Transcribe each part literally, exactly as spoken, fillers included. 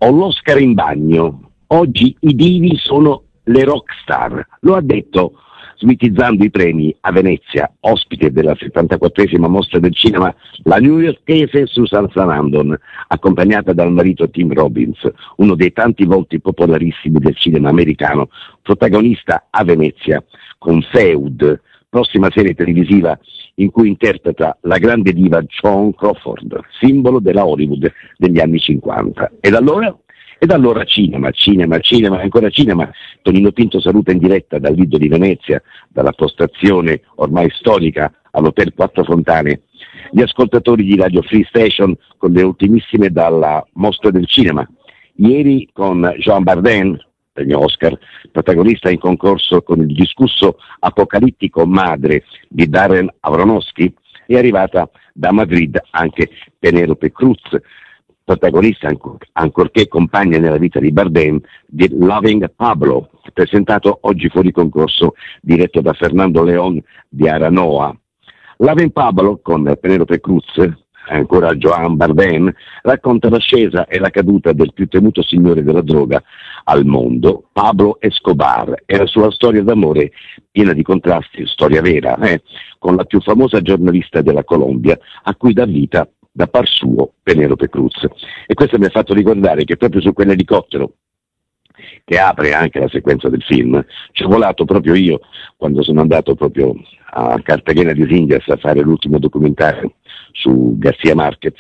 Ho l'Oscar in bagno, oggi i divi sono le rockstar, lo ha detto smitizzando i premi a Venezia, ospite della settantaquattresima mostra del cinema, la newyorkese Susan Sarandon, accompagnata dal marito Tim Robbins, uno dei tanti volti popolarissimi del cinema americano, protagonista a Venezia con Feud, prossima serie televisiva in cui interpreta la grande diva Joan Crawford, simbolo della Hollywood degli anni cinquanta. Ed allora? Ed allora cinema, cinema, cinema, ancora cinema. Tonino Pinto saluta in diretta dal Lido di Venezia, dalla postazione ormai storica all'Hotel Quattro Fontane, gli ascoltatori di Radio Free Station con le ultimissime dalla Mostra del Cinema. Ieri con Jean Bardem, premio Oscar, protagonista in concorso con il discusso apocalittico Madre di Darren Aronofsky, è arrivata da Madrid anche Penélope Cruz, protagonista, ancor- ancorché compagna nella vita di Bardem, di Loving Pablo, presentato oggi fuori concorso, diretto da Fernando León di Aranoa. Loving Pablo, con Penélope Cruz, ancora Joan Bardem, racconta l'ascesa e la caduta del più temuto signore della droga al mondo, Pablo Escobar, e la sua storia d'amore piena di contrasti, storia vera, eh, con la più famosa giornalista della Colombia, a cui dà vita da par suo Penélope Cruz. E questo mi ha fatto ricordare che proprio su quell'elicottero che apre anche la sequenza del film ci ho volato proprio io quando sono andato proprio a Cartagena di Indias a fare l'ultimo documentario su García Márquez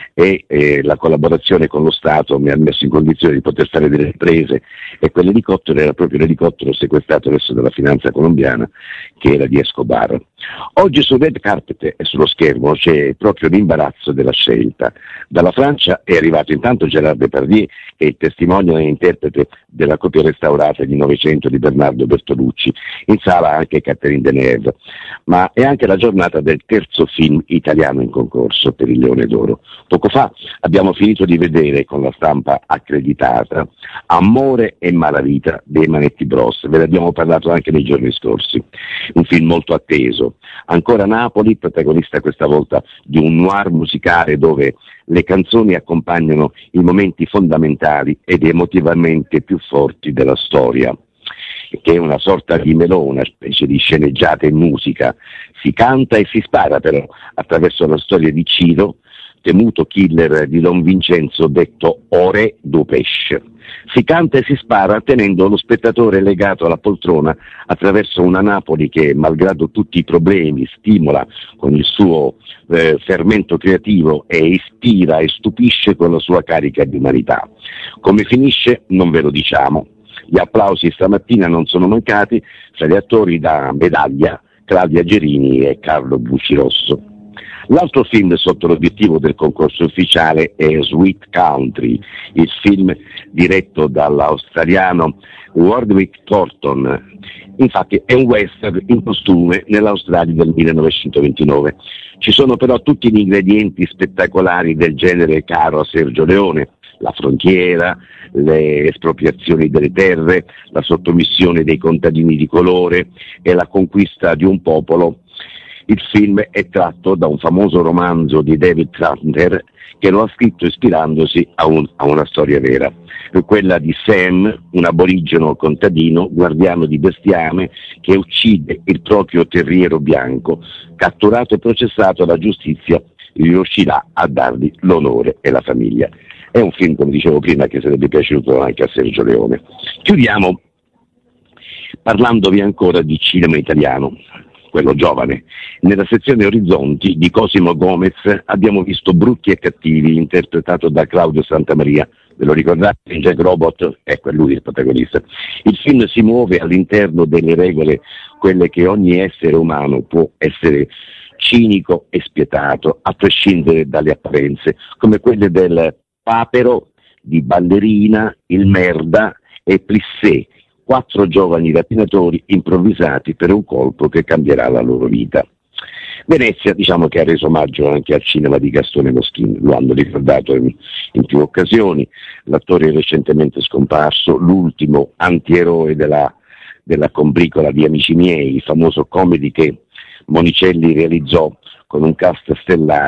e eh, la collaborazione con lo Stato mi ha messo in condizione di poter fare delle riprese, e quell'elicottero era proprio l'elicottero sequestrato adesso dalla finanza colombiana, che era di Escobar. Oggi sul red carpet e sullo schermo c'è proprio l'imbarazzo della scelta. Dalla Francia è arrivato intanto Gérard Depardieu, che è il testimone e interprete della copia restaurata di Novecento di Bernardo Bertolucci, in sala anche Catherine Deneuve, ma è anche la giornata del terzo film italiano in concorso per il Leone d'Oro. Poco fa abbiamo finito di vedere con la stampa accreditata Amore e Malavita dei Manetti Bros, ve ne abbiamo parlato anche nei giorni scorsi, un film molto atteso. Ancora Napoli, protagonista questa volta di un noir musicale dove le canzoni accompagnano i momenti fondamentali ed emotivamente più forti della storia, che è una sorta di melò, una specie di sceneggiata in musica. Si canta e si spara però attraverso la storia di Ciro, temuto killer di Don Vincenzo detto Ore du Pesce. Si canta e si spara tenendo lo spettatore legato alla poltrona attraverso una Napoli che, malgrado tutti i problemi, stimola con il suo eh, fermento creativo e ispira e stupisce con la sua carica di umanità. Come finisce non ve lo diciamo. Gli applausi stamattina non sono mancati fra gli attori da medaglia, Claudia Gerini e Carlo Buccirosso. L'altro film sotto l'obiettivo del concorso ufficiale è Sweet Country, il film diretto dall'australiano Warwick Thornton. Infatti è un western in costume nell'Australia del millenovecentoventinove. Ci sono però tutti gli ingredienti spettacolari del genere caro a Sergio Leone: la frontiera, le espropriazioni delle terre, la sottomissione dei contadini di colore e la conquista di un popolo. Il film è tratto da un famoso romanzo di David Trantner che lo ha scritto ispirandosi a, un, a una storia vera, quella di Sam, un aborigeno contadino, guardiano di bestiame, che uccide il proprio terriero bianco. Catturato e processato, la giustizia riuscirà a dargli l'onore e la famiglia. È un film, come dicevo prima, che sarebbe piaciuto anche a Sergio Leone. Chiudiamo parlandovi ancora di cinema italiano, quello giovane. Nella sezione Orizzonti di Cosimo Gomez abbiamo visto Brutti e Cattivi, interpretato da Claudio Santamaria. Ve lo ricordate? In Jack Robot? Ecco, è lui il protagonista. Il film si muove all'interno delle regole, quelle che ogni essere umano può essere cinico e spietato, a prescindere dalle apparenze, come quelle del Papero, di Ballerina, il Merda e Plissé, quattro giovani rapinatori improvvisati per un colpo che cambierà la loro vita. Venezia, diciamo che ha reso omaggio anche al cinema di Gastone Moschini, lo hanno ricordato in, in più occasioni, l'attore recentemente scomparso, l'ultimo antieroe della, della combricola di Amici miei, il famoso comedy che Monicelli realizzò con un cast stellare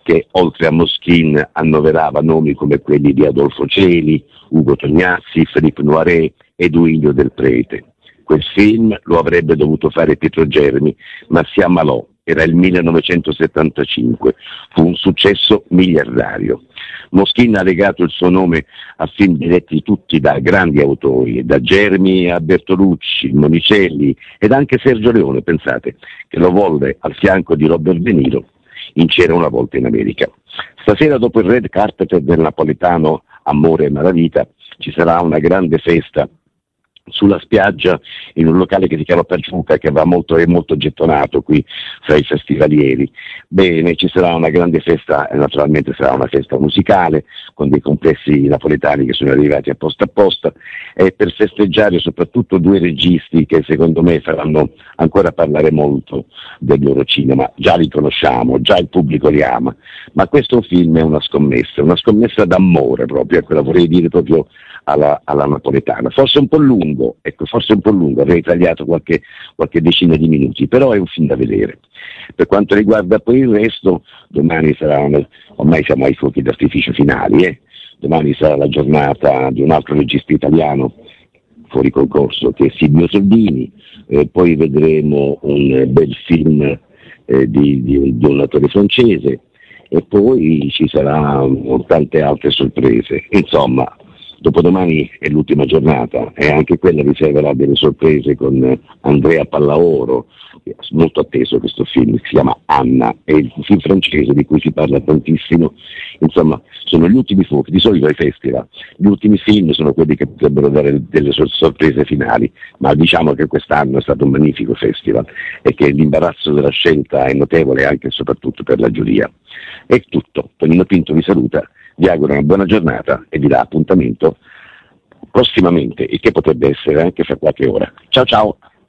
che oltre a Moschin annoverava nomi come quelli di Adolfo Celi, Ugo Tognazzi, Philippe Noiret e Duilio del Prete. Quel film lo avrebbe dovuto fare Pietro Germi, ma si ammalò, era il millenovecentosettantacinque, fu un successo miliardario. Moschin ha legato il suo nome a film diretti tutti da grandi autori, da Germi a Bertolucci, Monicelli ed anche Sergio Leone, pensate, che lo volle al fianco di Robert De Niro in C'era una volta in America. Stasera, dopo il red carpet del napoletano Amore e Malavita, ci sarà una grande festa sulla spiaggia in un locale che si chiama Paciuca, che va molto, è molto gettonato qui fra i festivalieri. Bene, ci sarà una grande festa, e naturalmente sarà una festa musicale con dei complessi napoletani che sono arrivati apposta apposta, e per festeggiare soprattutto due registi che secondo me faranno ancora parlare molto del loro cinema. Già li conosciamo, già il pubblico li ama, ma questo film è una scommessa, una scommessa d'amore proprio, ecco, la vorrei dire proprio alla, alla napoletana, forse un po' lungo, ecco, forse un po' lungo, avrei tagliato qualche, qualche decina di minuti, però è un film da vedere. Per quanto riguarda poi il resto, domani sarà, una, ormai siamo ai fuochi d'artificio finali, eh? Domani sarà la giornata di un altro regista italiano fuori concorso, che è Silvio Soldini, eh, poi vedremo un bel film eh, di, di, di un attore francese, e poi ci saranno tante altre sorprese. Insomma, dopodomani è l'ultima giornata e anche quella riserverà delle sorprese con Andrea Pallaoro, molto atteso questo film, si chiama Anna, è il film francese di cui si parla tantissimo. Insomma, sono gli ultimi fuochi, di solito ai festival, gli ultimi film sono quelli che potrebbero dare delle sor- sorprese finali, ma diciamo che quest'anno è stato un magnifico festival e che l'imbarazzo della scelta è notevole anche e soprattutto per la giuria. È tutto, Tonino Pinto vi saluta, vi auguro una buona giornata e vi dà appuntamento prossimamente, il che potrebbe essere anche fra qualche ora. Ciao ciao!